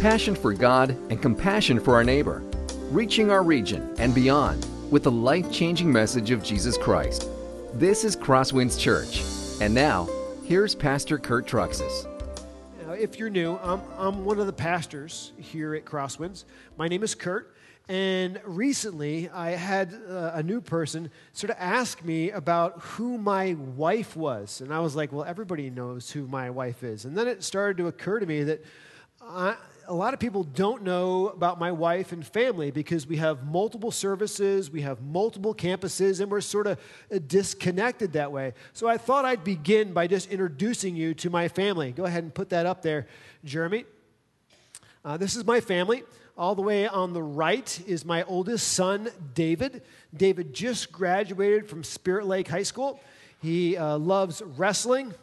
passion for God and compassion for our neighbor, reaching our region and beyond with the life-changing message of Jesus Christ. This is Crosswinds Church. And now, here's Pastor Kurt Truxas. If you're new, I'm one of the pastors here at Crosswinds. My name is Kurt, and recently I had a new person sort of ask me about who my wife was. And I was like, well, everybody knows who my wife is. And then it started to occur to me that a lot of people don't know about my wife and family because we have multiple services, we have multiple campuses, and we're sort of disconnected that way. So I thought I'd begin by just introducing you to my family. Go ahead and put that up there, Jeremy. This is my family. All the way on the right is my oldest son, David. David just graduated from Spirit Lake High School. He loves wrestling.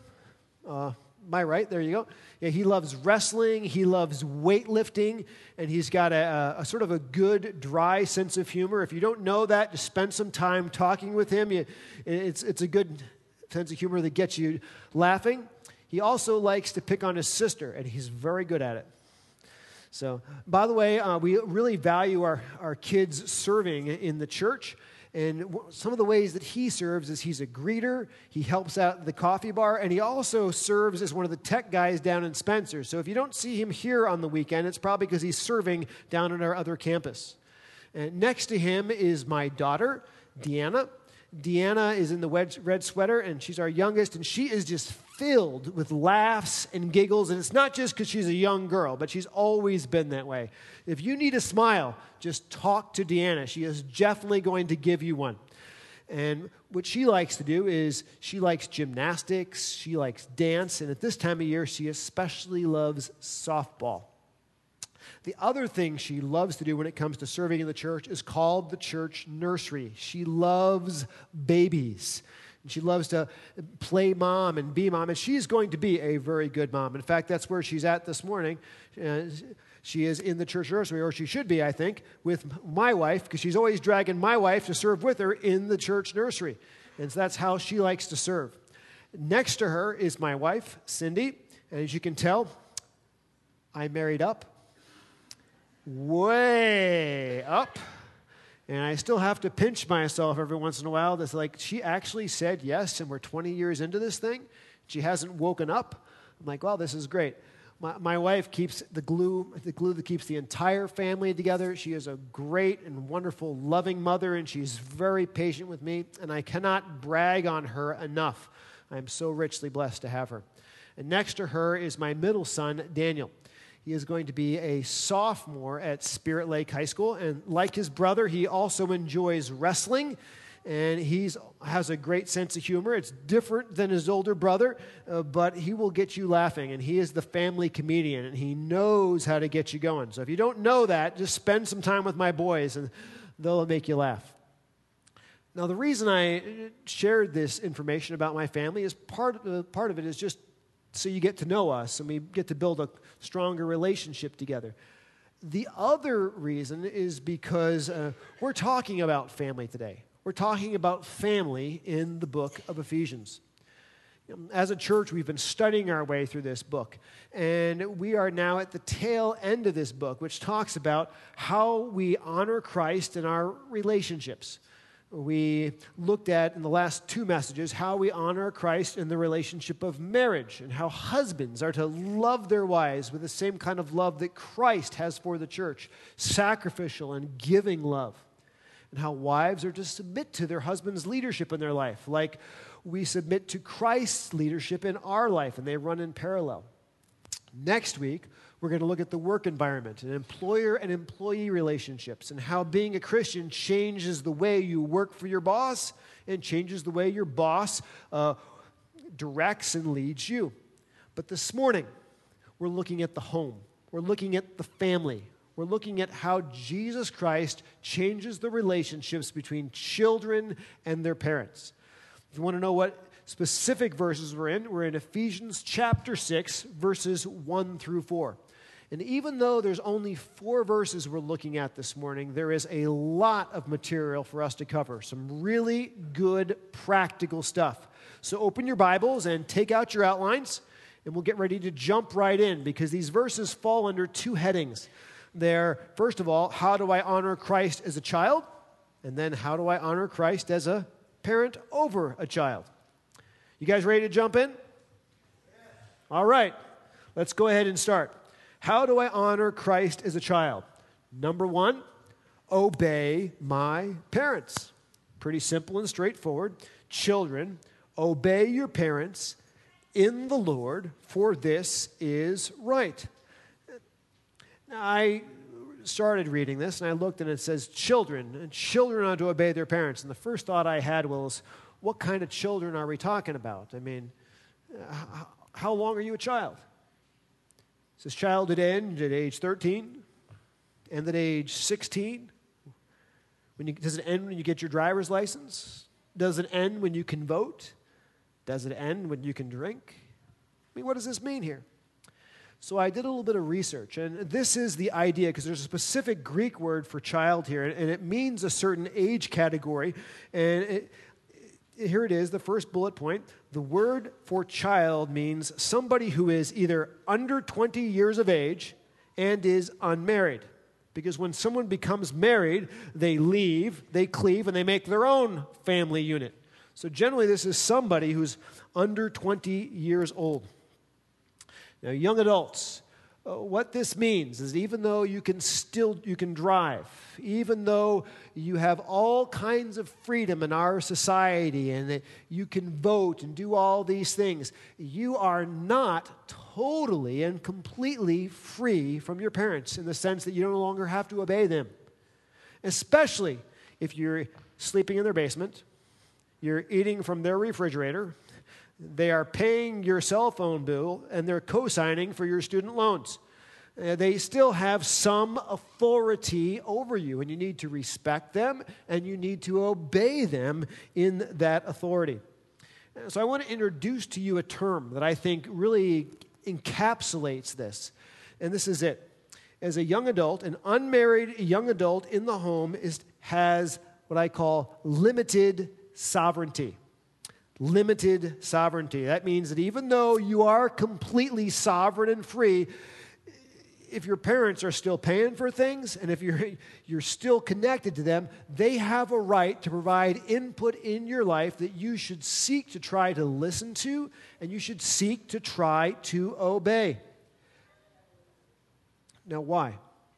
My right, there you go. Yeah, he loves wrestling, he loves weightlifting, and he's got a sort of a good, dry sense of humor. If you don't know that, just spend some time talking with him. It's a good sense of humor that gets you laughing. He also likes to pick on his sister, and he's very good at it. So, by the way, we really value our kids serving in the church. And some of the ways that he serves is he's a greeter, he helps out at the coffee bar, and he also serves as one of the tech guys down in Spencer. So if you don't see him here on the weekend, it's probably because he's serving down at our other campus. And next to him is my daughter, Deanna. Deanna is in the red sweater, and she's our youngest, and she is just filled with laughs and giggles. And it's not just because she's a young girl, but she's always been that way. If you need a smile, just talk to Deanna. She is definitely going to give you one. And what she likes to do is she likes gymnastics, she likes dance, and at this time of year, she especially loves softball. The other thing she loves to do when it comes to serving in the church is called the church nursery. She loves babies. And she loves to play mom and be mom. And she's going to be a very good mom. In fact, that's where she's at this morning. She is in the church nursery, or she should be, I think, with my wife, because she's always dragging my wife to serve with her in the church nursery. And so that's how she likes to serve. Next to her is my wife, Cindy. And as you can tell, I married up. Way up, and I still have to pinch myself every once in a while. That's like, she actually said yes, and we're 20 years into this thing. She hasn't woken up. I'm like, well, this is great. My wife keeps the glue that keeps the entire family together. She is a great and wonderful, loving mother, and she's very patient with me, and I cannot brag on her enough. I'm so richly blessed to have her. And next to her is my middle son, Daniel. He is going to be a sophomore at Spirit Lake High School, and like his brother, he also enjoys wrestling, and he has a great sense of humor. It's different than his older brother, but he will get you laughing, and he is the family comedian, and he knows how to get you going. So if you don't know that, just spend some time with my boys, and they'll make you laugh. Now, the reason I shared this information about my family is part of it is just so you get to know us and we get to build a stronger relationship together. The other reason is because we're talking about family today. We're talking about family in the book of Ephesians. As a church, we've been studying our way through this book, and we are now at the tail end of this book, which talks about how we honor Christ in our relationships. We looked at, in the last two messages, how we honor Christ in the relationship of marriage and how husbands are to love their wives with the same kind of love that Christ has for the church, sacrificial and giving love, and how wives are to submit to their husband's leadership in their life, like we submit to Christ's leadership in our life, and they run in parallel. Next week, we're going to look at the work environment and employer and employee relationships and how being a Christian changes the way you work for your boss and changes the way your boss directs and leads you. But this morning, we're looking at the home. We're looking at the family. We're looking at how Jesus Christ changes the relationships between children and their parents. If you want to know what specific verses we're in Ephesians chapter 6, verses 1 through 4. And even though there's only 4 verses we're looking at this morning, there is a lot of material for us to cover. Some really good practical stuff. So open your Bibles and take out your outlines. And we'll get ready to jump right in because these verses fall under two headings. They're, first of all, how do I honor Christ as a child? And then how do I honor Christ as a parent over a child? You guys ready to jump in? All right, let's go ahead and start. How do I honor Christ as a child? Number one, obey my parents. Pretty simple and straightforward. Children, obey your parents in the Lord, for this is right. Now, I started reading this, and I looked, and it says children, and children are to obey their parents. And the first thought I had was, what kind of children are we talking about? I mean, how long are you a child? Does this childhood end at age 13? End at age 16? Does it end when you get your driver's license? Does it end when you can vote? Does it end when you can drink? I mean, what does this mean here? So I did a little bit of research, and this is the idea, because there's a specific Greek word for child here, and it means a certain age category. And here it is, the first bullet point. The word for child means somebody who is either under 20 years of age and is unmarried. Because when someone becomes married, they leave, they cleave, and they make their own family unit. So generally, this is somebody who's under 20 years old. Now, young adults, what this means is even though you can drive, even though you have all kinds of freedom in our society and that you can vote and do all these things, you are not totally and completely free from your parents in the sense that you no longer have to obey them. Especially if you're sleeping in their basement, you're eating from their refrigerator, they are paying your cell phone bill, and they're co-signing for your student loans. They still have some authority over you, and you need to respect them, and you need to obey them in that authority. So I want to introduce to you a term that I think really encapsulates this, and this is it. As a young adult, an unmarried young adult in the home has what I call limited sovereignty. Limited sovereignty. That means that even though you are completely sovereign and free, if your parents are still paying for things and if you're still connected to them, they have a right to provide input in your life that you should seek to try to listen to and you should seek to try to obey. Now, why?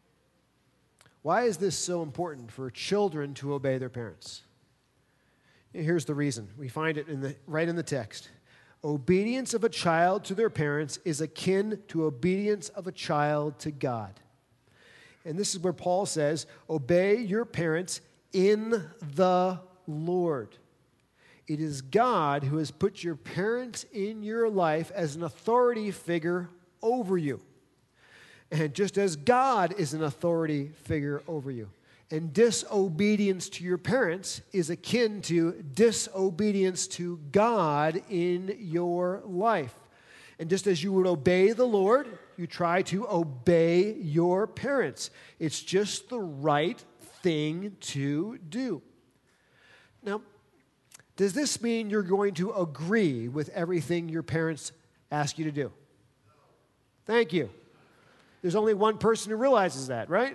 Why is this so important for children to obey their parents? Here's the reason. We find it right in the text. Obedience of a child to their parents is akin to obedience of a child to God. And this is where Paul says, obey your parents in the Lord. It is God who has put your parents in your life as an authority figure over you. And just as God is an authority figure over you, and disobedience to your parents is akin to disobedience to God in your life. And just as you would obey the Lord, you try to obey your parents. It's just the right thing to do. Now, does this mean you're going to agree with everything your parents ask you to do? Thank you. There's only one person who realizes that, right?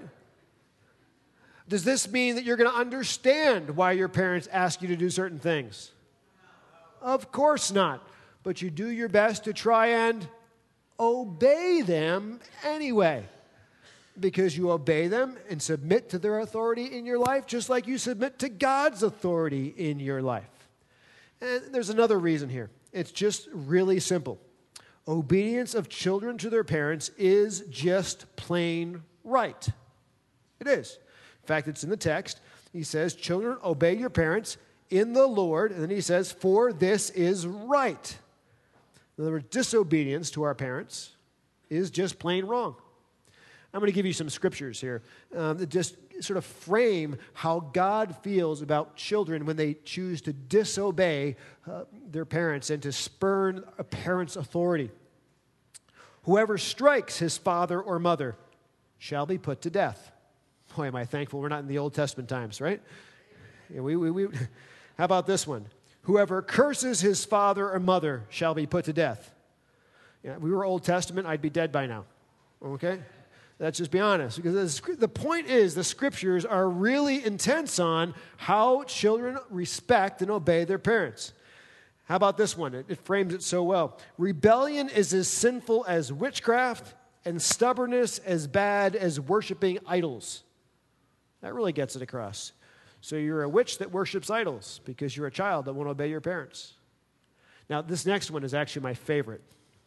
Does this mean that you're going to understand why your parents ask you to do certain things? Of course not. But you do your best to try and obey them anyway. Because you obey them and submit to their authority in your life, just like you submit to God's authority in your life. And there's another reason here. It's just really simple. Obedience of children to their parents is just plain right. It is. In fact, it's in the text. He says, children, obey your parents in the Lord. And then he says, for this is right. In other words, disobedience to our parents is just plain wrong. I'm going to give you some scriptures here that just sort of frame how God feels about children when they choose to disobey their parents and to spurn a parent's authority. Whoever strikes his father or mother shall be put to death. Boy, am I thankful we're not in the Old Testament times, right? Yeah, how about this one? Whoever curses his father or mother shall be put to death. Yeah, if we were Old Testament, I'd be dead by now. Okay? Let's just be honest. Because the point is, the scriptures are really intense on how children respect and obey their parents. How about this one? It frames it so well. Rebellion is as sinful as witchcraft, and stubbornness as bad as worshiping idols. That really gets it across. So you're a witch that worships idols because you're a child that won't obey your parents. Now, this next one is actually my favorite.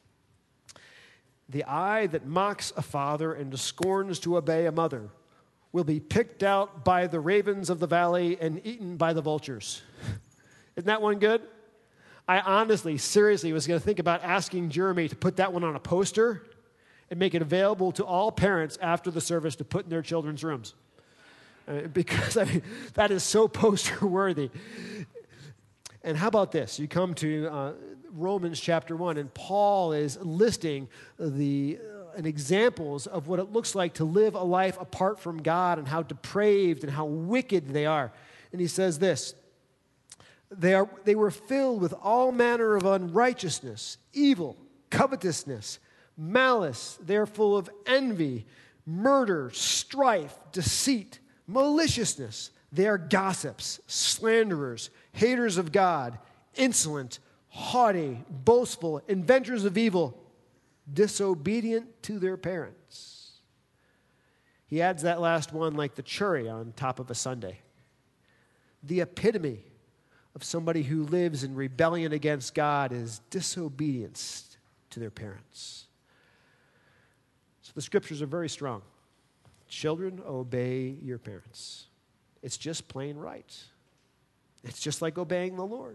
The eye that mocks a father and scorns to obey a mother will be picked out by the ravens of the valley and eaten by the vultures. Isn't that one good? I honestly, seriously was going to think about asking Jeremy to put that one on a poster and make it available to all parents after the service to put in their children's rooms. Because that is so poster-worthy. And how about this? You come to Romans chapter 1, and Paul is listing examples of what it looks like to live a life apart from God and how depraved and how wicked they are. And he says this, they were filled with all manner of unrighteousness, evil, covetousness, malice. They're full of envy, murder, strife, deceit, maliciousness. They are gossips, slanderers, haters of God, insolent, haughty, boastful, inventors of evil, disobedient to their parents. He adds that last one like the cherry on top of a sundae. The epitome of somebody who lives in rebellion against God is disobedience to their parents. So the scriptures are very strong. Children, obey your parents. It's just plain right. It's just like obeying the Lord.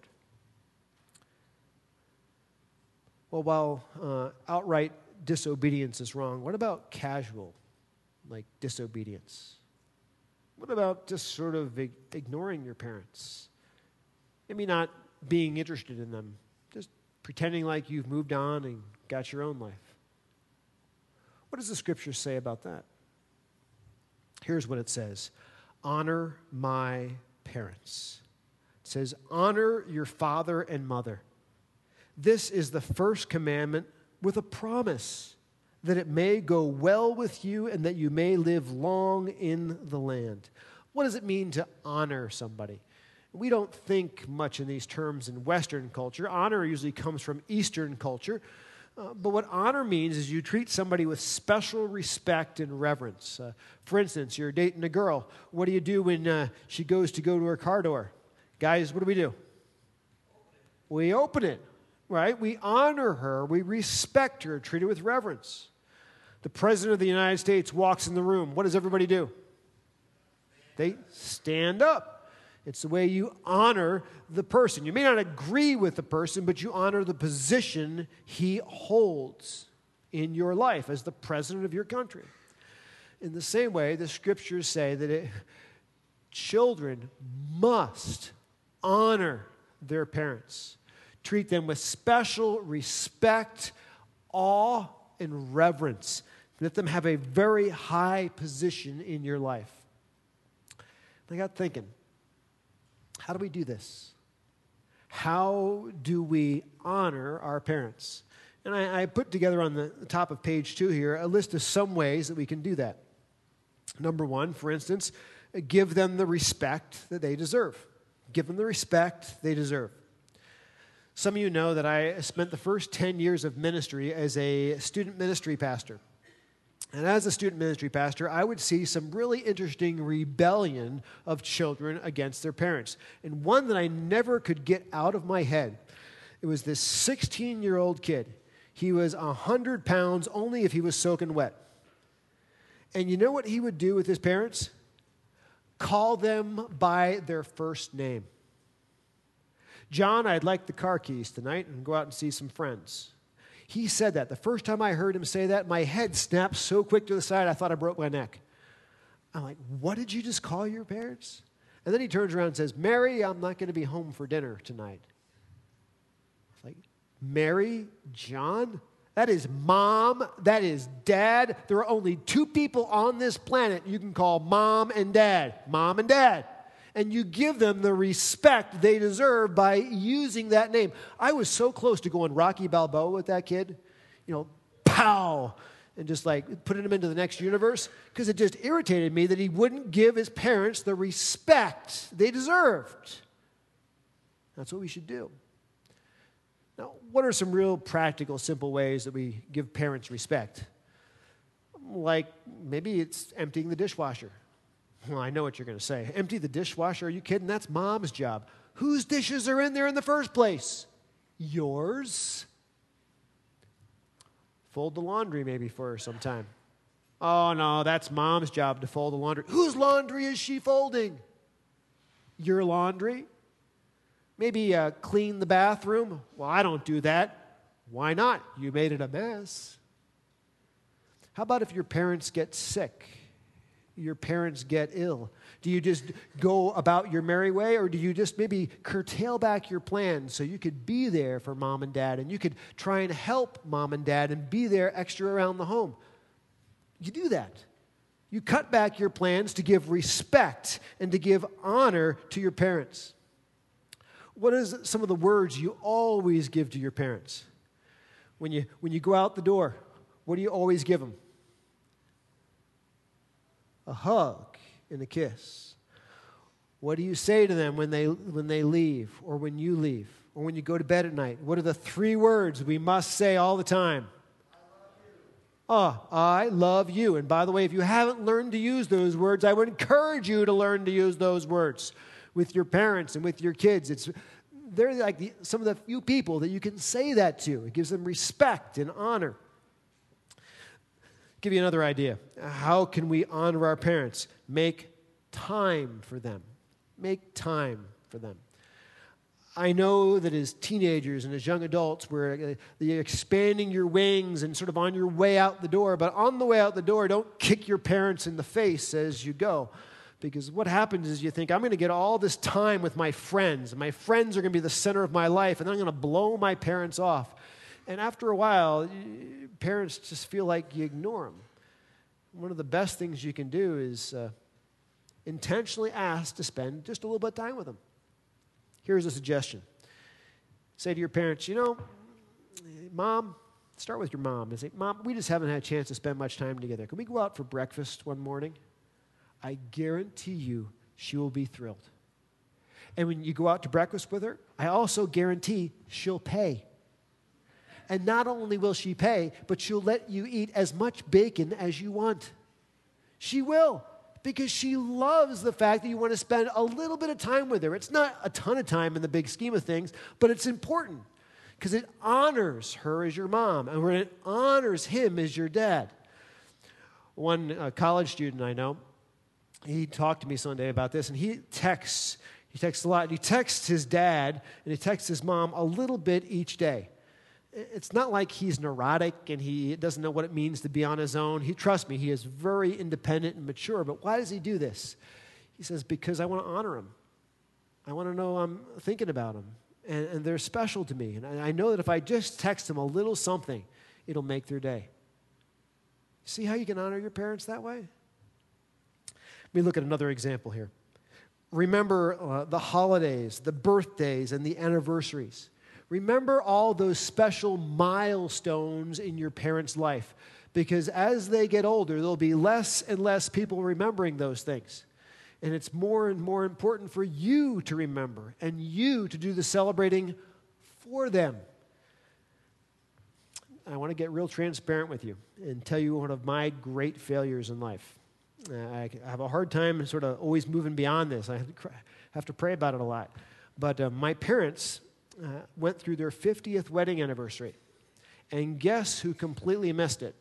Well, while outright disobedience is wrong, what about casual, like disobedience? What about just sort of ignoring your parents? Maybe not being interested in them, just pretending like you've moved on and got your own life. What does the scripture say about that? Here's what it says. Honor my parents. It says, honor your father and mother. This is the first commandment with a promise that it may go well with you and that you may live long in the land. What does it mean to honor somebody? We don't think much in these terms in Western culture. Honor usually comes from Eastern culture. But what honor means is you treat somebody with special respect and reverence. For instance, you're dating a girl. What do you do when she goes to her car door? Guys, what do? We open it, right? We honor her. We respect her, treat her with reverence. The President of the United States walks in the room. What does everybody do? They stand up. It's the way you honor the person. You may not agree with the person, but you honor the position he holds in your life as the president of your country. In the same way, the scriptures say that children must honor their parents. Treat them with special respect, awe, and reverence. Let them have a very high position in your life. I got thinking, how do we do this? How do we honor our parents? And I put together on the top of page 2 here a list of some ways that we can do that. Number 1, for instance, give them the respect that they deserve. Give them the respect they deserve. Some of you know that I spent the first 10 years of ministry as a student ministry pastor. And as a student ministry pastor, I would see some really interesting rebellion of children against their parents. And one that I never could get out of my head, it was this 16-year-old kid. He was 100 pounds only if he was soaking wet. And you know what he would do with his parents? Call them by their first name. John, I'd like the car keys tonight and go out and see some friends. He said that. The first time I heard him say that, my head snapped so quick to the side, I thought I broke my neck. I'm like, what did you just call your parents? And then he turns around and says, Mary, I'm not going to be home for dinner tonight. It's like, Mary, John? That is mom, that is dad. There are only 2 people on this planet you can call mom and dad. Mom and dad. And you give them the respect they deserve by using that name. I was so close to going Rocky Balboa with that kid. pow, and just like putting him into the next universe, because it just irritated me that he wouldn't give his parents the respect they deserved. That's what we should do. Now, what are some real practical, simple ways that we give parents respect? Like, maybe it's emptying the dishwasher. Well, I know what you're going to say. Empty the dishwasher? Are you kidding? That's mom's job. Whose dishes are in there in the first place? Yours? Fold the laundry maybe for her sometime. Oh, no, that's mom's job to fold the laundry. Whose laundry is she folding? Your laundry? Maybe clean the bathroom. Well, I don't do that. Why not? You made it a mess. How about if your parents get sick? Your parents get ill? Do you just go about your merry way, or do you just maybe curtail back your plans so you could be there for mom and dad, and you could try and help mom and dad and be there extra around the home? You do that. You cut back your plans to give respect and to give honor to your parents. What is some of the words you always give to your parents? When you go out the door, what do you always give them? A hug and a kiss. What do you say to them when they leave, or when you leave, or when you go to bed at night? What are the 3 words we must say all the time? I love you. And by the way, if you haven't learned to use those words, I would encourage you to learn to use those words with your parents and with your kids. They're like some of the few people that you can say that to. It gives them respect and honor. Give you another idea. How can we honor our parents? Make time for them. Make time for them. I know that as teenagers and as young adults, you're expanding your wings and sort of on your way out the door. But on the way out the door, don't kick your parents in the face as you go. Because what happens is you think, I'm going to get all this time with my friends. And my friends are going to be the center of my life. And then I'm going to blow my parents off. And after a while, parents just feel like you ignore them. One of the best things you can do is intentionally ask to spend just a little bit of time with them. Here's a suggestion. Say to your parents, Mom, start with your mom. And say, Mom, we just haven't had a chance to spend much time together. Can we go out for breakfast one morning? I guarantee you she will be thrilled. And when you go out to breakfast with her, I also guarantee she'll pay. And not only will she pay, but she'll let you eat as much bacon as you want. She will, because she loves the fact that you want to spend a little bit of time with her. It's not a ton of time in the big scheme of things, but it's important because it honors her as your mom, and it honors him as your dad. One college student I know, he talked to me Sunday about this, and he texts a lot. He texts his dad, and he texts his mom a little bit each day. It's not like he's neurotic and he doesn't know what it means to be on his own. Trust me, he is very independent and mature. But why does he do this? He says, because I want to honor him. I want to know I'm thinking about him. And they're special to me. And I know that if I just text them a little something, it'll make their day. See how you can honor your parents that way? Let me look at another example here. Remember the holidays, the birthdays, and the anniversaries. Remember all those special milestones in your parents' life, because as they get older, there'll be less and less people remembering those things. And it's more and more important for you to remember and you to do the celebrating for them. I want to get real transparent with you and tell you one of my great failures in life. I have a hard time sort of always moving beyond this. I have to pray about it a lot. But my parents went through their 50th wedding anniversary. And guess who completely missed it?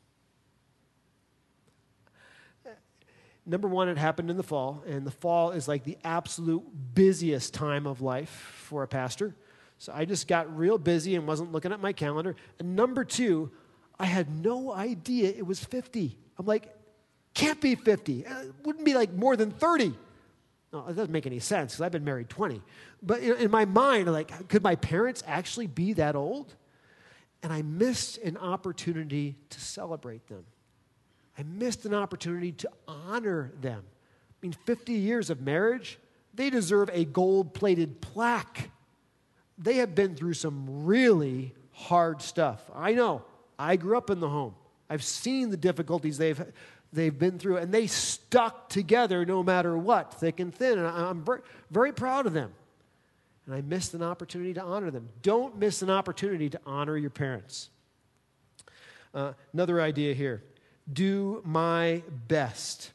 Number one, it happened in the fall. And the fall is like the absolute busiest time of life for a pastor. So I just got real busy and wasn't looking at my calendar. And number two, I had no idea it was 50. I'm like, can't be 50. It wouldn't be like more than 30. No, it doesn't make any sense because I've been married 20. But in my mind, like, could my parents actually be that old? And I missed an opportunity to celebrate them. I missed an opportunity to honor them. I mean, 50 years of marriage, they deserve a gold-plated plaque. They have been through some really hard stuff. I know. I grew up in the home. I've seen the difficulties they've been through, and they stuck together no matter what, thick and thin, and I'm very, very proud of them. And I missed an opportunity to honor them. Don't miss an opportunity to honor your parents. Another idea here. Do my best.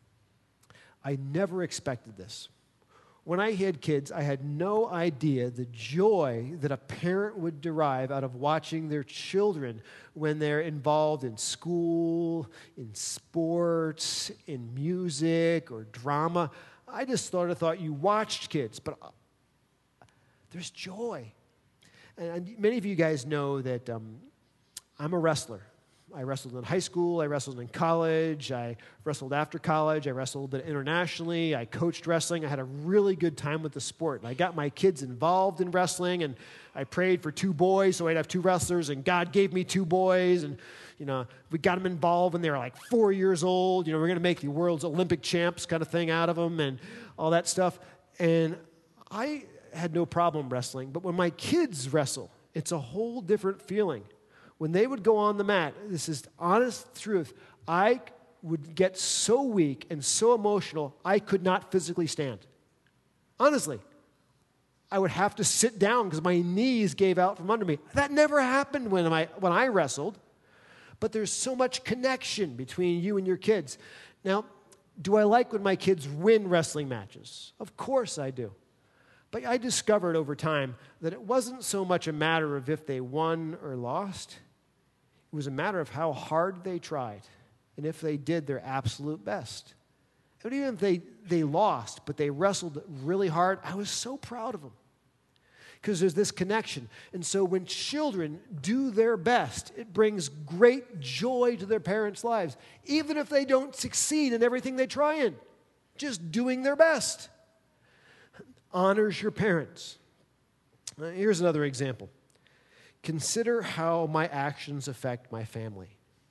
I never expected this. When I had kids, I had no idea the joy that a parent would derive out of watching their children when they're involved in school, in sports, in music, or drama. I just thought you watched kids, but there's joy. And many of you guys know that I'm a wrestler. I wrestled in high school, I wrestled in college, I wrestled after college, I wrestled a bit internationally, I coached wrestling. I had a really good time with the sport. And I got my kids involved in wrestling, and I prayed for 2 boys, so I'd have 2 wrestlers, and God gave me 2 boys, and we got them involved when they were like 4 years old. We're going to make the world's Olympic champs kind of thing out of them and all that stuff. And I had no problem wrestling, but when my kids wrestle, it's a whole different feeling. When they would go on the mat, this is honest truth, I would get so weak and so emotional, I could not physically stand. Honestly. I would have to sit down because my knees gave out from under me. That never happened when I wrestled. But there's so much connection between you and your kids. Now, do I like when my kids win wrestling matches? Of course I do. But I discovered over time that it wasn't so much a matter of if they won or lost. It was a matter of how hard they tried and if they did their absolute best. And even if they lost, but they wrestled really hard, I was so proud of them because there's this connection. And so when children do their best, it brings great joy to their parents' lives, even if they don't succeed in everything they try in, just doing their best. Honors your parents. Here's another example. Consider how my actions affect my family.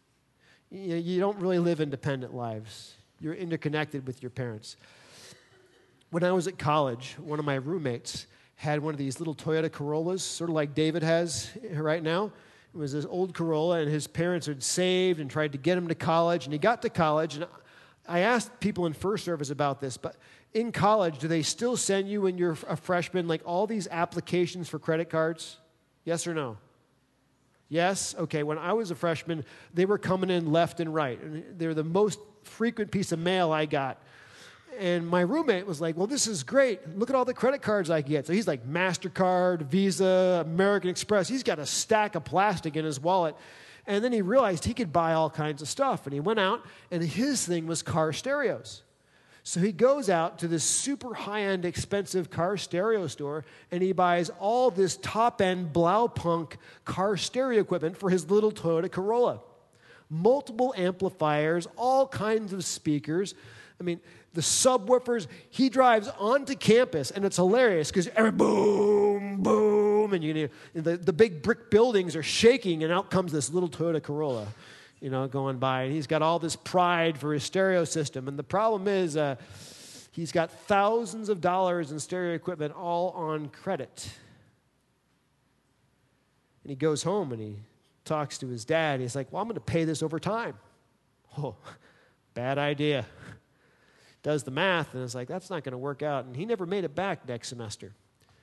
You don't really live independent lives. You're interconnected with your parents. When I was at college, one of my roommates had one of these little Toyota Corollas, sort of like David has right now. It was this old Corolla, and his parents had saved and tried to get him to college, and he got to college, and I asked people in first service about this, but in college, do they still send you when you're a freshman, like all these applications for credit cards? Yes or no? Yes? Okay, when I was a freshman, they were coming in left and right. And they were the most frequent piece of mail I got. And my roommate was like, well, this is great. Look at all the credit cards I get. So he's like MasterCard, Visa, American Express. He's got a stack of plastic in his wallet. And then he realized he could buy all kinds of stuff. And he went out, and his thing was car stereos. So he goes out to this super high-end, expensive car stereo store, and he buys all this top-end Blaupunk car stereo equipment for his little Toyota Corolla. Multiple amplifiers, all kinds of speakers. I mean, the subwoofers. He drives onto campus, and it's hilarious because every boom, boom, and the big brick buildings are shaking, and out comes this little Toyota Corolla, going by. And he's got all this pride for his stereo system. And the problem is he's got thousands of dollars in stereo equipment all on credit. And he goes home and he talks to his dad. He's like, well, I'm going to pay this over time. Oh, bad idea. Does the math, and it's like, that's not going to work out. And he never made it back next semester.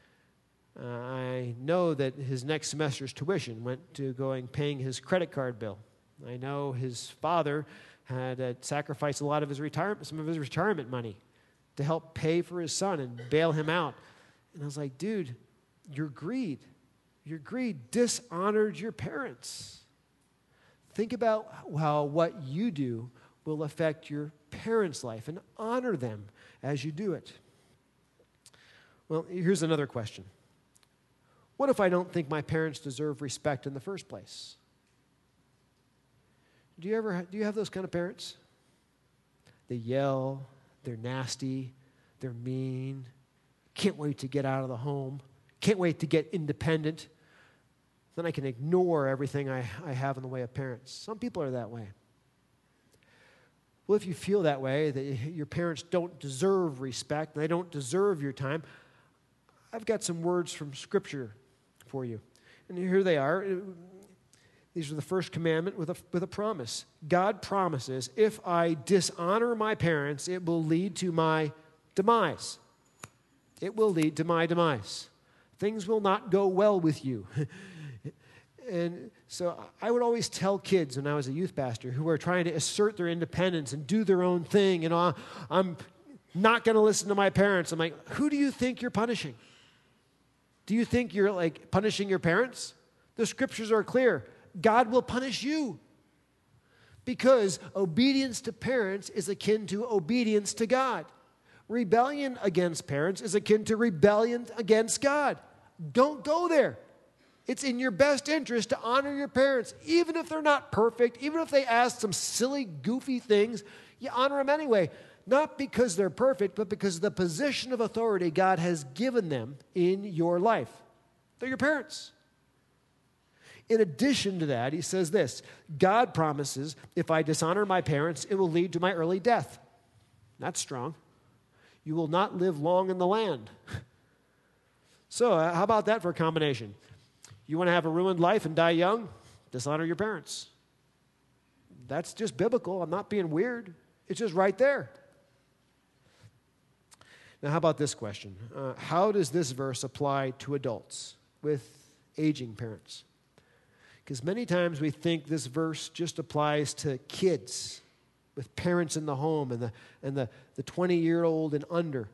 I know that his next semester's tuition went to paying his credit card bill. I know his father had sacrificed a lot of some of his retirement money to help pay for his son and bail him out. And I was like, dude, your greed dishonored your parents. Think about how what you do will affect your parents' life and honor them as you do it. Well, here's another question. What if I don't think my parents deserve respect in the first place? Do you have those kind of parents? They yell, they're nasty, they're mean, can't wait to get out of the home, can't wait to get independent. Then I can ignore everything I have in the way of parents. Some people are that way. Well, if you feel that way, that your parents don't deserve respect, and they don't deserve your time, I've got some words from Scripture for you. And here they are. These are the first commandment with a promise. God promises, if I dishonor my parents, it will lead to my demise. It will lead to my demise. Things will not go well with you. And so I would always tell kids when I was a youth pastor who were trying to assert their independence and do their own thing, I'm not going to listen to my parents. I'm like, who do you think you're punishing? Do you think you're like punishing your parents? The scriptures are clear. God will punish you. Because obedience to parents is akin to obedience to God. Rebellion against parents is akin to rebellion against God. Don't go there. It's in your best interest to honor your parents, even if they're not perfect, even if they ask some silly, goofy things, you honor them anyway. Not because they're perfect, but because of the position of authority God has given them in your life. They're your parents. In addition to that, he says this, God promises, if I dishonor my parents, it will lead to my early death. That's strong. You will not live long in the land. So how about that for a combination? You want to have a ruined life and die young? Dishonor your parents. That's just biblical. I'm not being weird. It's just right there. Now, how about this question? How does this verse apply to adults with aging parents? Because many times we think this verse just applies to kids with parents in the home and the 20-year-old and under.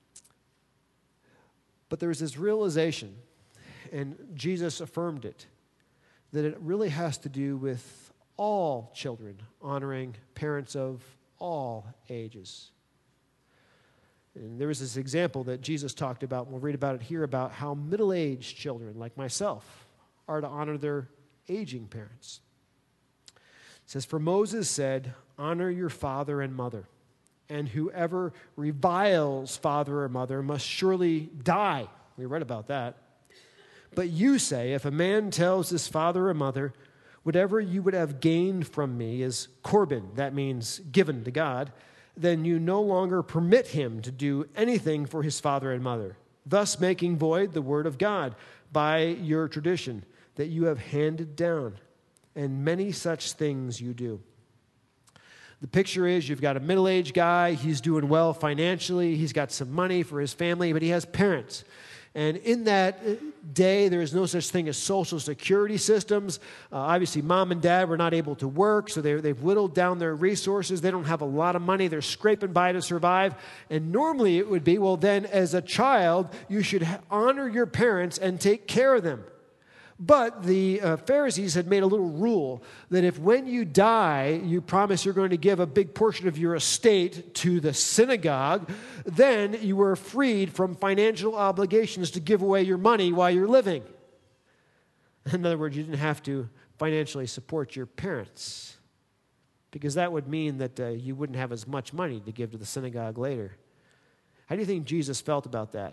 But there's this realization, and Jesus affirmed it, that it really has to do with all children honoring parents of all ages. And there was this example that Jesus talked about, and we'll read about it here, about how middle-aged children, like myself, are to honor their aging parents. It says, for Moses said, honor your father and mother, and whoever reviles father or mother must surely die. We read about that. But you say, if a man tells his father or mother, whatever you would have gained from me is Corban, that means given to God, then you no longer permit him to do anything for his father and mother, thus making void the word of God by your tradition that you have handed down, and many such things you do. The picture is you've got a middle-aged guy, he's doing well financially, he's got some money for his family, but he has parents. And in that day, there is no such thing as social security systems. Obviously, mom and dad were not able to work, so they've whittled down their resources. They don't have a lot of money. They're scraping by to survive. And normally it would be, well, then as a child, you should honor your parents and take care of them. But the Pharisees had made a little rule that if when you die, you promise you're going to give a big portion of your estate to the synagogue, then you were freed from financial obligations to give away your money while you're living. In other words, you didn't have to financially support your parents, because that would mean that you wouldn't have as much money to give to the synagogue later. How do you think Jesus felt about that?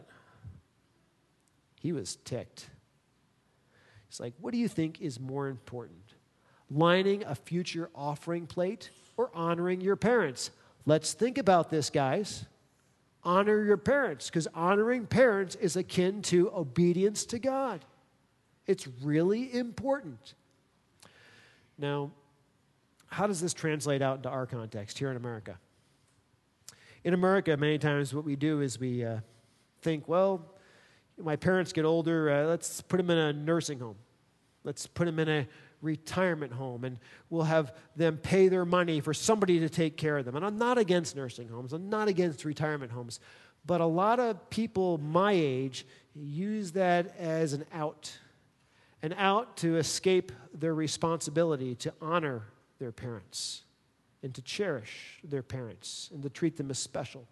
He was ticked. It's like, what do you think is more important? Lining a future offering plate or honoring your parents? Let's think about this, guys. Honor your parents, because honoring parents is akin to obedience to God. It's really important. Now, how does this translate out into our context here in America? In America, many times what we do is we think, well, my parents get older, let's put them in a nursing home. Let's put them in a retirement home, and we'll have them pay their money for somebody to take care of them. And I'm not against nursing homes. I'm not against retirement homes. But a lot of people my age use that as an out to escape their responsibility to honor their parents and to cherish their parents and to treat them as special.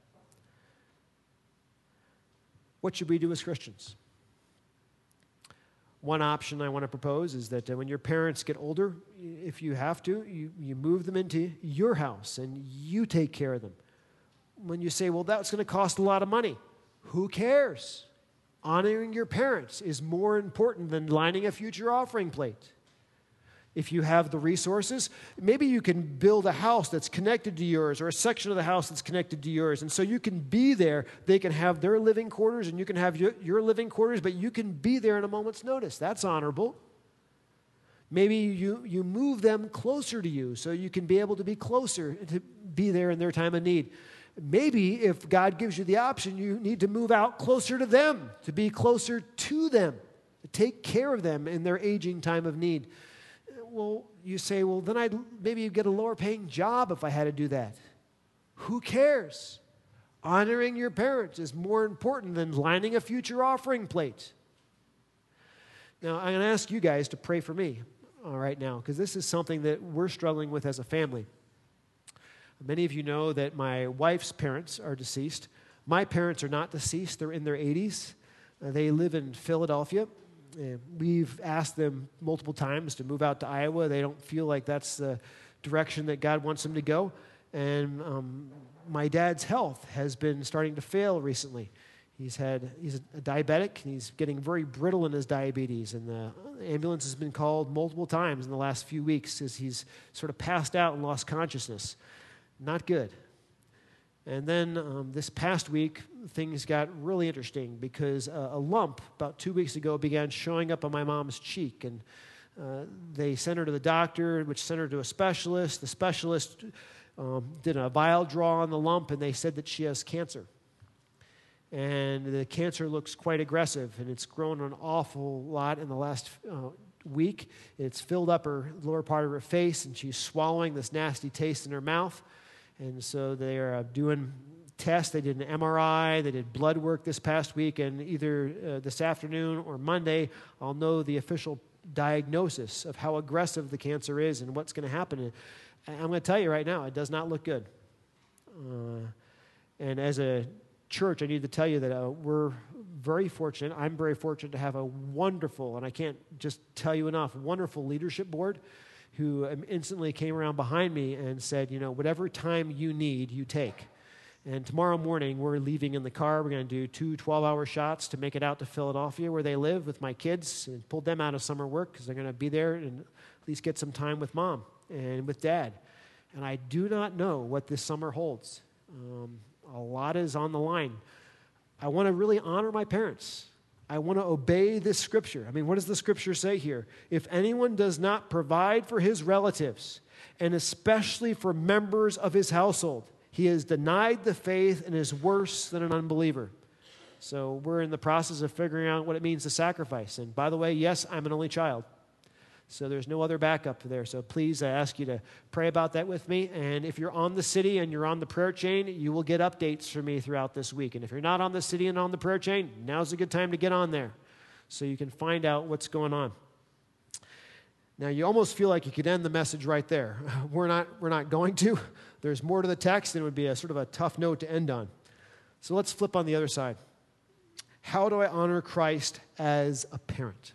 What should we do as Christians? One option I want to propose is that when your parents get older, if you have to, you move them into your house and you take care of them. When you say, well, that's going to cost a lot of money, who cares? Honoring your parents is more important than lining a future offering plate. If you have the resources, maybe you can build a house that's connected to yours or a section of the house that's connected to yours. And so you can be there. They can have their living quarters and you can have your living quarters, but you can be there in a moment's notice. That's honorable. Maybe you move them closer to you so you can be able to be closer, to be there in their time of need. Maybe if God gives you the option, you need to move out closer to them, to be closer to them, to take care of them in their aging time of need. Well, you say, well, then maybe you'd get a lower paying job if I had to do that. Who cares? Honoring your parents is more important than lining a future offering plate. Now, I'm going to ask you guys to pray for me right now, because this is something that we're struggling with as a family. Many of you know that my wife's parents are deceased. My parents are not deceased. They're in their 80s. They live in Philadelphia. We've asked them multiple times to move out to Iowa. They don't feel like that's the direction that God wants them to go. And my dad's health has been starting to fail recently. He's a diabetic, and he's getting very brittle in his diabetes, and the ambulance has been called multiple times in the last few weeks as he's sort of passed out and lost consciousness. Not good. And then this past week, things got really interesting because a lump about 2 weeks ago began showing up on my mom's cheek, and they sent her to the doctor, which sent her to a specialist. The specialist did a vial draw on the lump, and they said that she has cancer. And the cancer looks quite aggressive, and it's grown an awful lot in the last week. It's filled up her lower part of her face, and she's swallowing this nasty taste in her mouth. And so they are doing tests. They did an MRI. They did blood work this past week, and either this afternoon or Monday, I'll know the official diagnosis of how aggressive the cancer is and what's going to happen. And I'm going to tell you right now, it does not look good. And as a church, I need to tell you that we're very fortunate. I'm very fortunate to have a wonderful, and I can't just tell you enough, wonderful leadership board who instantly came around behind me and said, whatever time you need, you take. And tomorrow morning, we're leaving in the car. We're going to do 2 12-hour shots to make it out to Philadelphia where they live with my kids, and pulled them out of summer work because they're going to be there and at least get some time with Mom and with Dad. And I do not know what this summer holds. A lot is on the line. I want to really honor my parents. I want to obey this scripture. I mean, what does the scripture say here? If anyone does not provide for his relatives, and especially for members of his household, he has denied the faith and is worse than an unbeliever. So we're in the process of figuring out what it means to sacrifice. And by the way, yes, I'm an only child. So there's no other backup there. So please, I ask you to pray about that with me. And if you're on the city and you're on the prayer chain, you will get updates from me throughout this week. And if you're not on the city and on the prayer chain, now's a good time to get on there so you can find out what's going on. Now, you almost feel like you could end the message right there. We're not going to. There's more to the text, and it would be a sort of a tough note to end on. So let's flip on the other side. How do I honor Christ as a parent?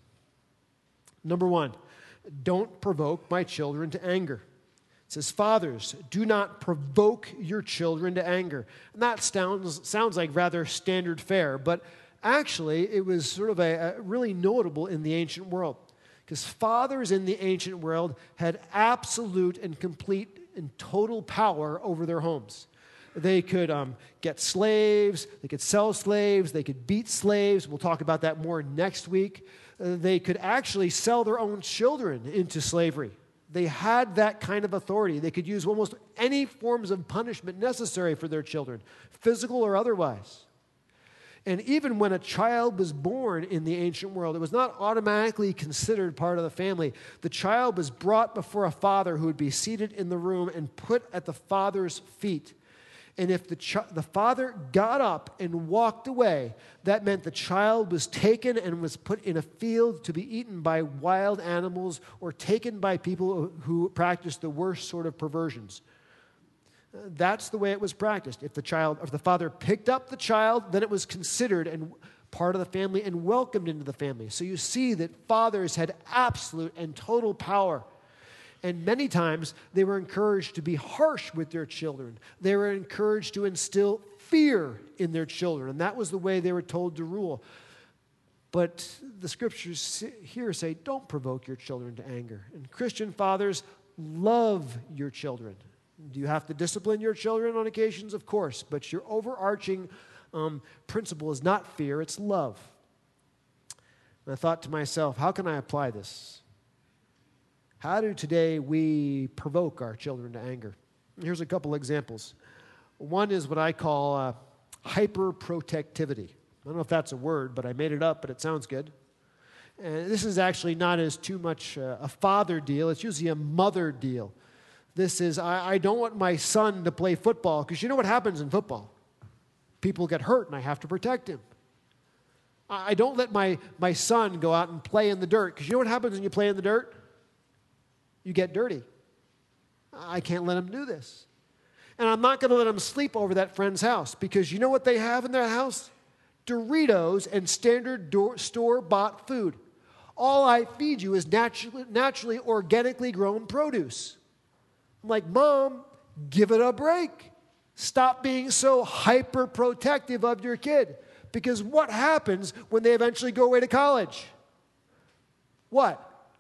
Number one, don't provoke my children to anger. It says, fathers, do not provoke your children to anger. And that sounds like rather standard fare, but actually it was sort of a really notable in the ancient world. Because fathers in the ancient world had absolute and complete and total power over their homes. They could get slaves, they could sell slaves, they could beat slaves. We'll talk about that more next week. They could actually sell their own children into slavery. They had that kind of authority. They could use almost any forms of punishment necessary for their children, physical or otherwise. And even when a child was born in the ancient world, it was not automatically considered part of the family. The child was brought before a father who would be seated in the room and put at the father's feet. And if the father got up and walked away, that meant the child was taken and was put in a field to be eaten by wild animals or taken by people who practiced the worst sort of perversions. That's the way it was practiced. If the father picked up the child, then it was considered and part of the family and welcomed into the family. So you see that fathers had absolute and total power. And many times they were encouraged to be harsh with their children. They were encouraged to instill fear in their children. And that was the way they were told to rule. But the scriptures here say, don't provoke your children to anger. And Christian fathers, love your children. Do you have to discipline your children on occasions? Of course. But your overarching principle is not fear, it's love. And I thought to myself, how can I apply this? How do today we provoke our children to anger? Here's a couple examples. One is what I call hyperprotectivity. I don't know if that's a word, but I made it up, but it sounds good. And this is actually not as too much a father deal. It's usually a mother deal. This is, I don't want my son to play football, because you know what happens in football? People get hurt, and I have to protect him. I don't let my son go out and play in the dirt, because you know what happens when you play in the dirt? You get dirty. I can't let him do this. And I'm not going to let him sleep over that friend's house, because you know what they have in their house? Doritos and standard store-bought food. All I feed you is naturally, organically grown produce. I'm like, Mom, give it a break. Stop being so hyper-protective of your kid. Because what happens when they eventually go away to college? What?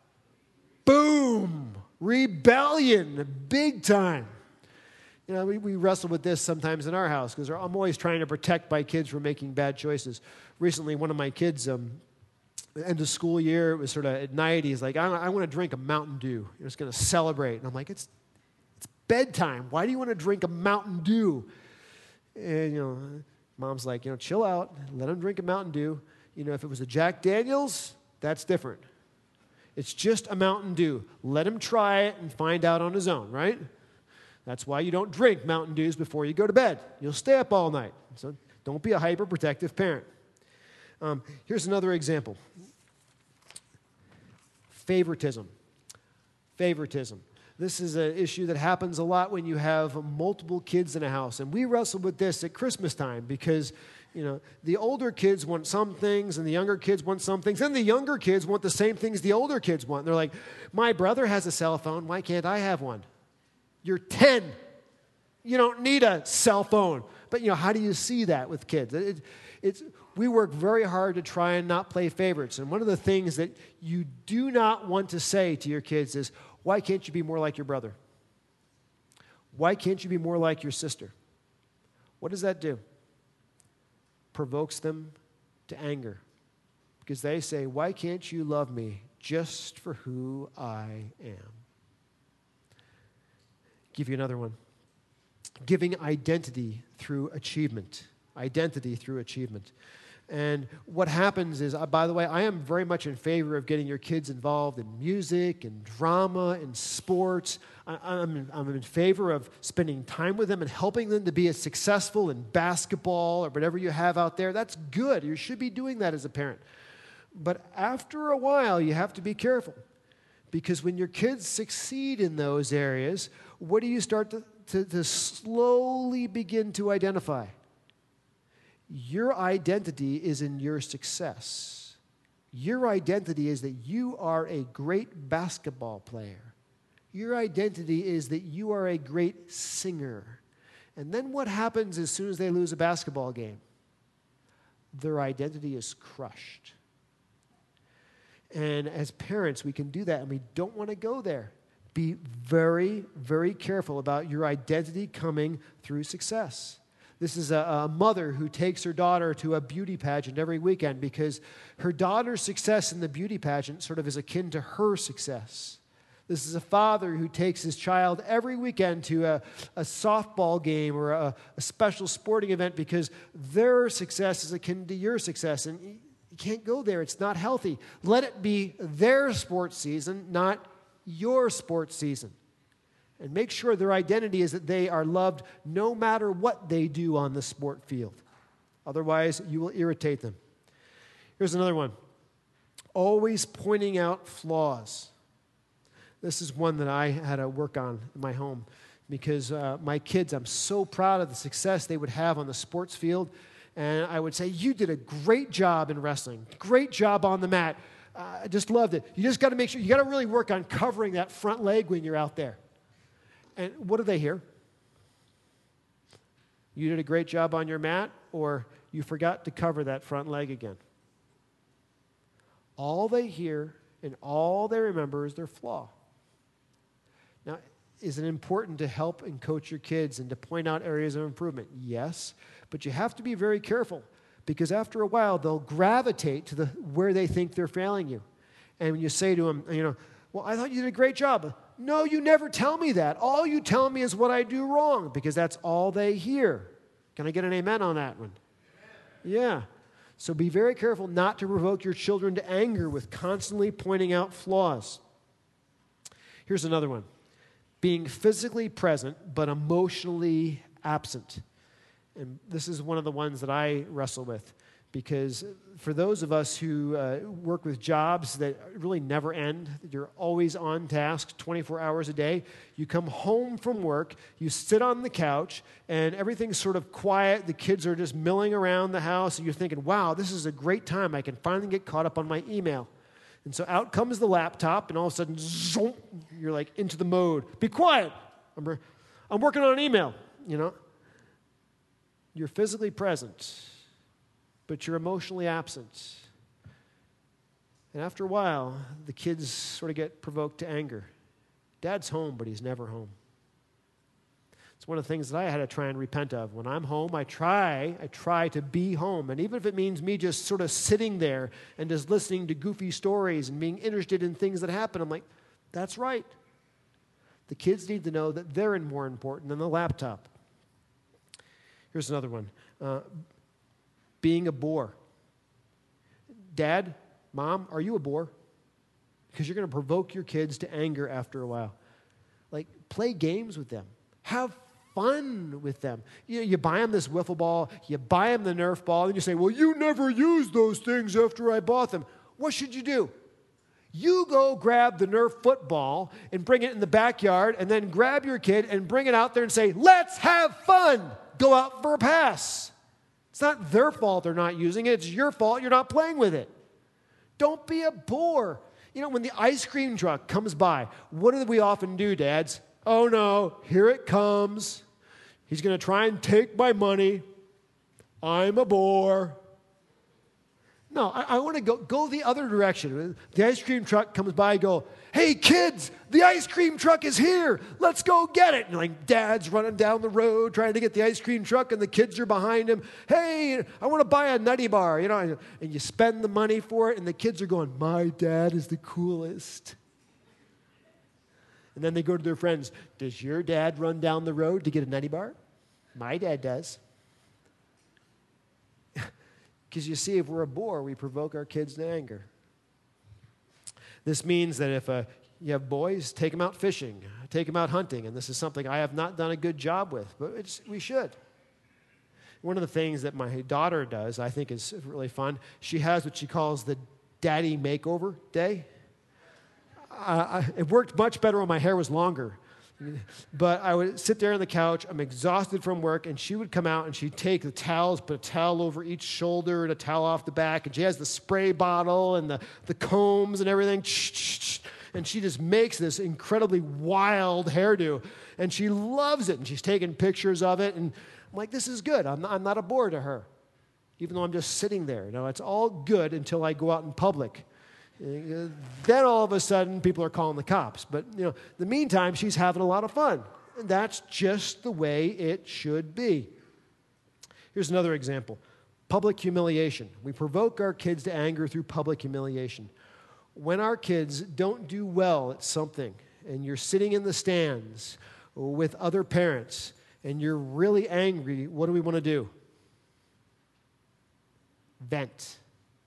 Boom! Rebellion, big time. You know, we wrestle with this sometimes in our house, because I'm always trying to protect my kids from making bad choices. Recently, one of my kids, end of school year, it was sort of at night, he's like, I want to drink a Mountain Dew. He's going to celebrate. And I'm like, it's bedtime. Why do you want to drink a Mountain Dew? And, Mom's like, chill out. Let him drink a Mountain Dew. If it was a Jack Daniels, that's different. It's just a Mountain Dew. Let him try it and find out on his own, right? That's why you don't drink Mountain Dews before you go to bed. You'll stay up all night. So don't be a hyperprotective parent. Here's another example. Favoritism. This is an issue that happens a lot when you have multiple kids in a house. And we wrestle with this at Christmas time, because, the older kids want some things and the younger kids want some things. And the younger kids want the same things the older kids want. And they're like, my brother has a cell phone. Why can't I have one? You're 10. You don't need a cell phone. But, how do you see that with kids? We work very hard to try and not play favorites. And one of the things that you do not want to say to your kids is, why can't you be more like your brother? Why can't you be more like your sister? What does that do? Provokes them to anger. Because they say, why can't you love me just for who I am? Give you another one. Giving identity through achievement. Identity through achievement. And what happens is, by the way, I am very much in favor of getting your kids involved in music and drama and sports. I'm in favor of spending time with them and helping them to be as successful in basketball or whatever you have out there. That's good. You should be doing that as a parent. But after a while, you have to be careful. Because when your kids succeed in those areas, what do you start to slowly begin to identify? Your identity is in your success. Your identity is that you are a great basketball player. Your identity is that you are a great singer. And then what happens as soon as they lose a basketball game? Their identity is crushed. And as parents, we can do that, and we don't want to go there. Be very, very careful about your identity coming through success. This is a mother who takes her daughter to a beauty pageant every weekend, because her daughter's success in the beauty pageant sort of is akin to her success. This is a father who takes his child every weekend to a softball game or a special sporting event, because their success is akin to your success. And you can't go there. It's not healthy. Let it be their sports season, not your sports season. And make sure their identity is that they are loved no matter what they do on the sport field. Otherwise, you will irritate them. Here's another one. Always pointing out flaws. This is one that I had to work on in my home, because my kids, I'm so proud of the success they would have on the sports field. And I would say, you did a great job in wrestling. Great job on the mat. I just loved it. You just got to make sure, you got to really work on covering that front leg when you're out there. And what do they hear? You did a great job on your mat, or you forgot to cover that front leg again. All they hear and all they remember is their flaw. Now, is it important to help and coach your kids and to point out areas of improvement? Yes, but you have to be very careful, because after a while, they'll gravitate to where they think they're failing you. And when you say to them, Well, I thought you did a great job. No, you never tell me that. All you tell me is what I do wrong, because that's all they hear. Can I get an amen on that one? Yeah. So be very careful not to provoke your children to anger with constantly pointing out flaws. Here's another one. Being physically present but emotionally absent. And this is one of the ones that I wrestle with, because for those of us who work with jobs that really never end, you're always on task 24 hours a day, you come home from work, you sit on the couch, and everything's sort of quiet. The kids are just milling around the house, and you're thinking, wow, this is a great time. I can finally get caught up on my email. And so out comes the laptop, and all of a sudden, zoom, you're like into the mode. Be quiet. I'm working on an email, you know. You're physically present, but you're emotionally absent. And after a while, the kids sort of get provoked to anger. Dad's home, but he's never home. It's one of the things that I had to try and repent of. When I'm home, I try to be home. And even if it means me just sort of sitting there and just listening to goofy stories and being interested in things that happen, I'm like, that's right. The kids need to know that they're more important than the laptop. Here's another one. Being a bore. Dad, Mom, are you a bore? Because you're going to provoke your kids to anger after a while. Like, play games with them. Have fun with them. You buy them this wiffle ball, you buy them the Nerf ball, and you say, well, you never used those things after I bought them. What should you do? You go grab the Nerf football and bring it in the backyard, and then grab your kid and bring it out there and say, let's have fun. Go out for a pass. It's not their fault they're not using it. It's your fault you're not playing with it. Don't be a bore. You know, when the ice cream truck comes by, what do we often do, dads? Oh, no, here it comes. He's going to try and take my money. I'm a bore. No, I want to go the other direction. The ice cream truck comes by, go, hey, kids, the ice cream truck is here. Let's go get it. And like dad's running down the road trying to get the ice cream truck, and the kids are behind him. Hey, I want to buy a Nutty Bar, you know, and you spend the money for it, and the kids are going, my dad is the coolest. And then they go to their friends, does your dad run down the road to get a Nutty Bar? My dad does. Because you see, if we're a bore, we provoke our kids to anger. This means that if you have boys, take them out fishing, take them out hunting, and this is something I have not done a good job with, but we should. One of the things that my daughter does, I think is really fun, she has what she calls the daddy makeover day. It worked much better when my hair was longer. But I would sit there on the couch, I'm exhausted from work, and she would come out and she'd take the towels, put a towel over each shoulder and a towel off the back, and she has the spray bottle and the combs and everything, and she just makes this incredibly wild hairdo, and she loves it, and she's taking pictures of it, and I'm like, this is good. I'm not a bore to her, even though I'm just sitting there. You know, it's all good until I go out in public. Then all of a sudden, people are calling the cops. But, you know, in the meantime, she's having a lot of fun. And that's just the way it should be. Here's another example. Public humiliation. We provoke our kids to anger through public humiliation. When our kids don't do well at something, and you're sitting in the stands with other parents, and you're really angry, what do we want to do? Vent.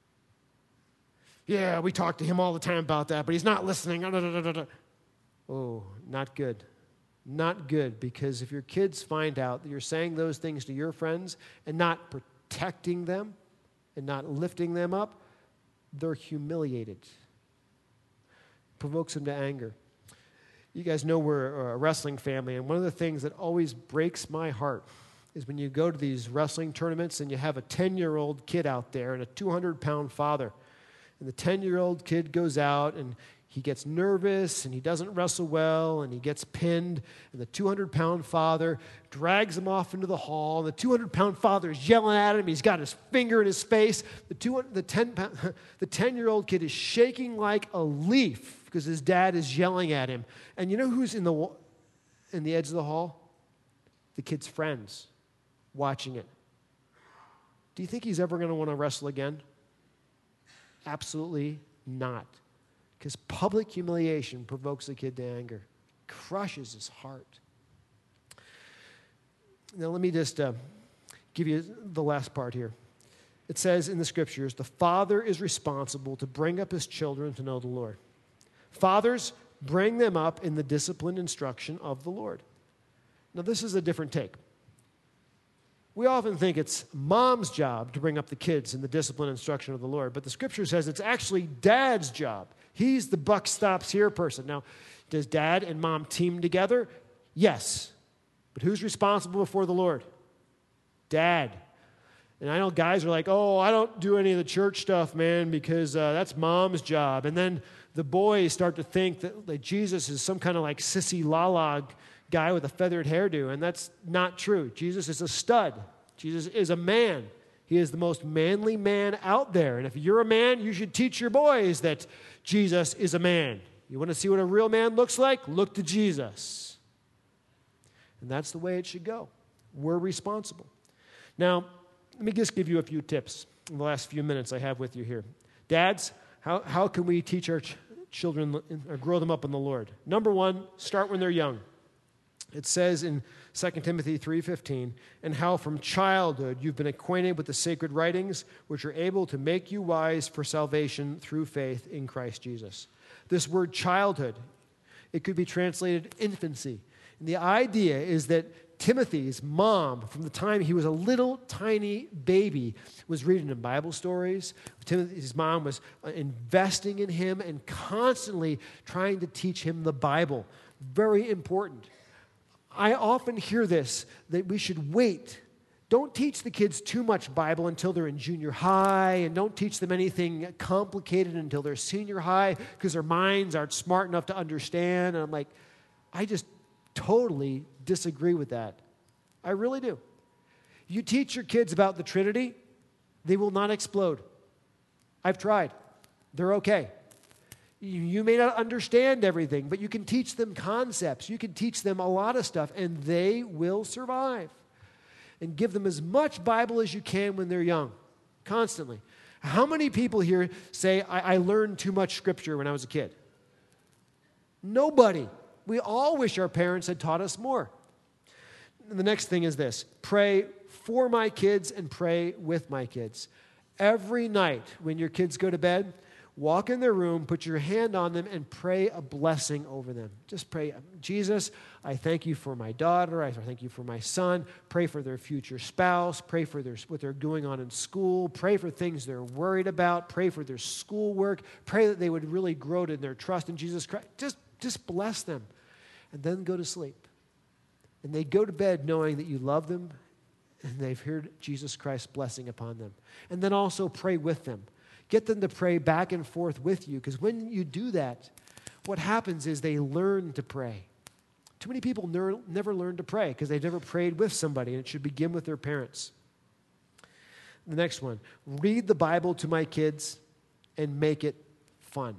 Yeah, we talk to him all the time about that, but he's not listening. Oh, not good. Not good, because if your kids find out that you're saying those things to your friends and not protecting them and not lifting them up, they're humiliated. Provokes them to anger. You guys know we're a wrestling family, and one of the things that always breaks my heart is when you go to these wrestling tournaments and you have a 10-year-old kid out there and a 200-pound father. And the 10-year-old kid goes out, and he gets nervous, and he doesn't wrestle well, and he gets pinned, and the 200-pound father drags him off into the hall, and the 200-pound father is yelling at him. He's got his finger in his face. The 10-year-old kid is shaking like a leaf because his dad is yelling at him. And you know who's in the edge of the hall? The kid's friends watching it. Do you think he's ever going to want to wrestle again? Absolutely not. because public humiliation provokes a kid to anger, crushes his heart. Now, let me just give you the last part here. It says in the scriptures, the father is responsible to bring up his children to know the Lord. Fathers, bring them up in the disciplined instruction of the Lord. Now, this is a different take. We often think it's mom's job to bring up the kids in the disciplined instruction of the Lord, but the scripture says it's actually dad's job. He's the buck stops here person. Now, does dad and mom team together? Yes. But who's responsible before the Lord? Dad. And I know guys are like, oh, I don't do any of the church stuff, man, because that's mom's job. And then the boys start to think that Jesus is some kind of like sissy la-la guy with a feathered hairdo, and that's not true. Jesus is a stud. Jesus is a man. He is the most manly man out there. And if you're a man, you should teach your boys that Jesus is a man. You want to see what a real man looks like? Look to Jesus. And that's the way it should go. We're responsible. Now, let me just give you a few tips in the last few minutes I have with you here. Dads, how can we teach our children or grow them up in the Lord? Number one, start when they're young. It says in 2 Timothy 3:15, and how from childhood you've been acquainted with the sacred writings, which are able to make you wise for salvation through faith in Christ Jesus. This word childhood, it could be translated infancy. And the idea is that Timothy's mom, from the time he was a little tiny baby, was reading him Bible stories. Timothy's mom was investing in him and constantly trying to teach him the Bible. Very important. I often hear this, that we should wait. Don't teach the kids too much Bible until they're in junior high, and don't teach them anything complicated until they're senior high because their minds aren't smart enough to understand. And I'm like, I just totally disagree with that. I really do. You teach your kids about the Trinity, they will not explode. I've tried. They're okay. You may not understand everything, but you can teach them concepts. You can teach them a lot of stuff, and they will survive. And give them as much Bible as you can when they're young, constantly. How many people here say, I learned too much Scripture when I was a kid? Nobody. We all wish our parents had taught us more. And the next thing is this: pray for my kids and pray with my kids. Every night when your kids go to bed, walk in their room, put your hand on them, and pray a blessing over them. Just pray, Jesus, I thank you for my daughter. I thank you for my son. Pray for their future spouse. Pray for what they're going on in school. Pray for things they're worried about. Pray for their schoolwork. Pray that they would really grow in their trust in Jesus Christ. Just bless them, and then go to sleep. And they go to bed knowing that you love them, and they've heard Jesus Christ's blessing upon them. And then also pray with them. Get them to pray back and forth with you, because when you do that, what happens is they learn to pray. Too many people never learn to pray because they've never prayed with somebody, and it should begin with their parents. The next one, read the Bible to my kids and make it fun.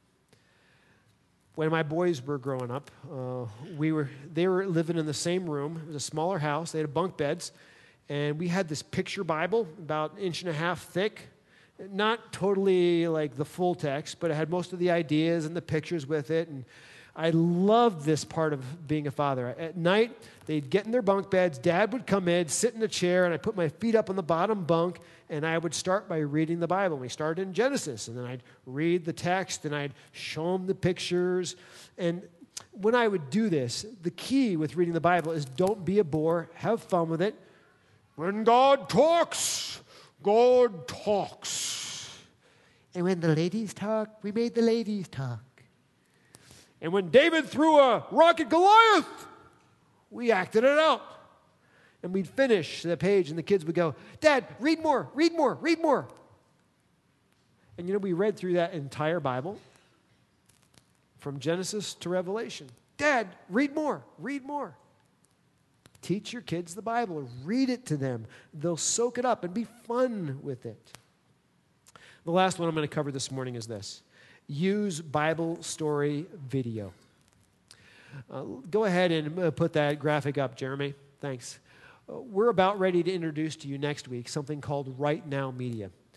When my boys were growing up, they were living in the same room. It was a smaller house. They had bunk beds, and we had this picture Bible about 1.5 inches thick. Not totally like the full text, but it had most of the ideas and the pictures with it. And I loved this part of being a father. At night, they'd get in their bunk beds. Dad would come in, sit in a chair, and I'd put my feet up on the bottom bunk, and I would start by reading the Bible. We started in Genesis, and then I'd read the text, and I'd show them the pictures. And when I would do this, the key with reading the Bible is don't be a bore. Have fun with it. When God talks, God talks. And when the ladies talk, we made the ladies talk. And when David threw a rock at Goliath, we acted it out. And we'd finish the page, and the kids would go, Dad, read more, read more, read more. And we read through that entire Bible from Genesis to Revelation. Dad, read more, read more. Teach your kids the Bible. Read it to them. They'll soak it up and be fun with it. The last one I'm going to cover this morning is this. Use Bible story video. Go ahead and put that graphic up, Jeremy. Thanks. We're about ready to introduce to you next week something called Right Now Media.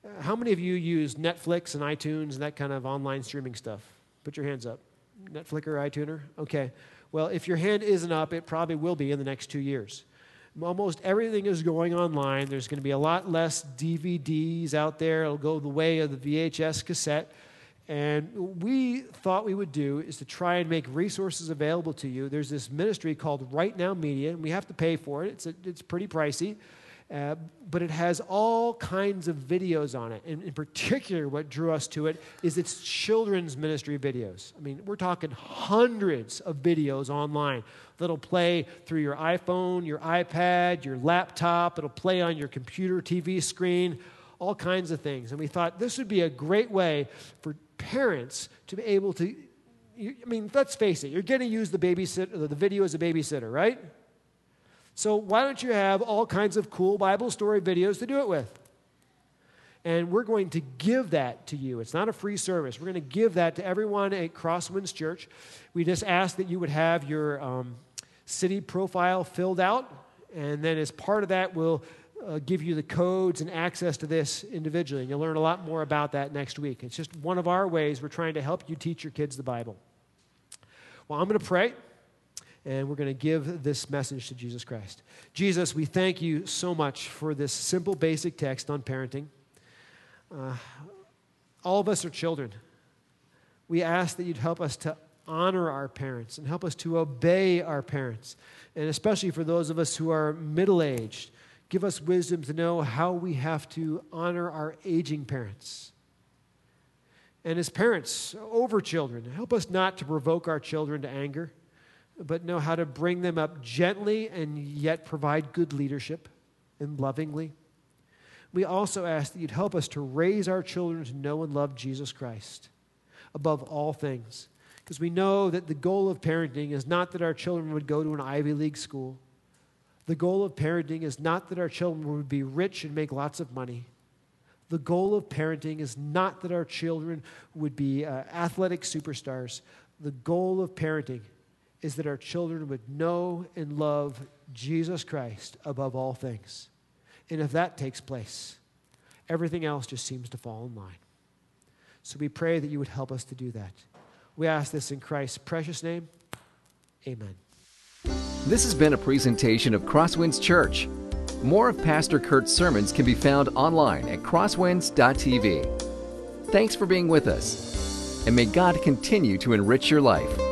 How many of you use Netflix and iTunes and that kind of online streaming stuff? Put your hands up. Netflix or iTuner? Okay. Well, if your hand isn't up, it probably will be in the next 2 years. Almost everything is going online. There's going to be a lot less DVDs out there. It'll go the way of the VHS cassette. And what we thought we would do is to try and make resources available to you. There's this ministry called Right Now Media, and we have to pay for it. It's pretty pricey. But it has all kinds of videos on it. And in particular, what drew us to it is its children's ministry videos. I mean, we're talking hundreds of videos online that'll play through your iPhone, your iPad, your laptop. It'll play on your computer, TV screen, all kinds of things. And we thought this would be a great way for parents to be able to, I mean, let's face it, you're going to use the video as a babysitter, right? So why don't you have all kinds of cool Bible story videos to do it with? And we're going to give that to you. It's not a free service. We're going to give that to everyone at Crosswinds Church. We just ask that you would have your city profile filled out, and then as part of that, we'll give you the codes and access to this individually. And you'll learn a lot more about that next week. It's just one of our ways we're trying to help you teach your kids the Bible. Well, I'm going to pray. And we're going to give this message to Jesus Christ. Jesus, we thank you so much for this simple, basic text on parenting. All of us are children. We ask that you'd help us to honor our parents and help us to obey our parents. And especially for those of us who are middle-aged, give us wisdom to know how we have to honor our aging parents. And as parents over children, help us not to provoke our children to anger, but know how to bring them up gently and yet provide good leadership and lovingly. We also ask that you'd help us to raise our children to know and love Jesus Christ above all things, because we know that the goal of parenting is not that our children would go to an Ivy League school. The goal of parenting is not that our children would be rich and make lots of money. The goal of parenting is not that our children would be athletic superstars. The goal of parenting is that our children would know and love Jesus Christ above all things. And if that takes place, everything else just seems to fall in line. So we pray that you would help us to do that. We ask this in Christ's precious name. Amen. This has been a presentation of Crosswinds Church. More of Pastor Kurt's sermons can be found online at crosswinds.tv. Thanks for being with us, and may God continue to enrich your life.